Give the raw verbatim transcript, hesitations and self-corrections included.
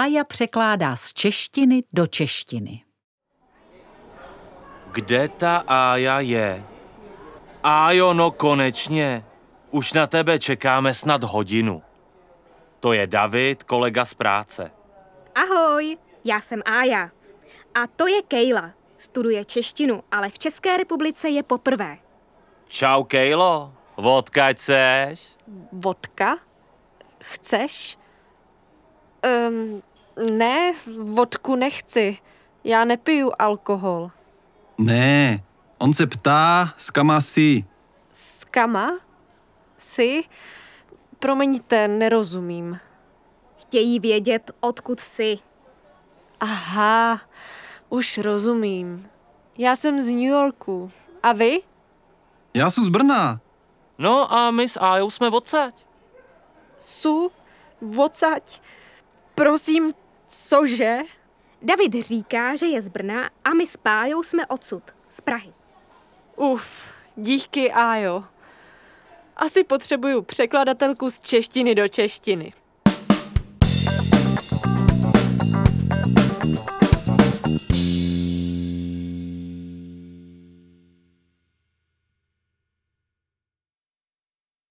Ája překládá z češtiny do češtiny. Kde ta Ája je? Ájo, no konečně. Už na tebe čekáme snad hodinu. To je David, kolega z práce. Ahoj, já jsem Ája. A to je Kejla. Studuje češtinu, ale v České republice je poprvé. Čau, Kejlo. Odkaď seš? Vodka? Chceš? Um, ne, vodku nechci. Já nepiju alkohol. Ne, on se ptá, s kam jsi. S kama? Jsi? Promiňte, nerozumím. Chtějí vědět, odkud jsi. Aha, už rozumím. Já jsem z New Yorku. A vy? Já jsem z Brna. No a my s Ájou jsme odsaď. Su? Vocať? Prosím, cože? David říká, že je z Brna a my s Pájou jsme odsud, z Prahy. Uf, díky, Ájo. Asi potřebuju překladatelku z češtiny do češtiny.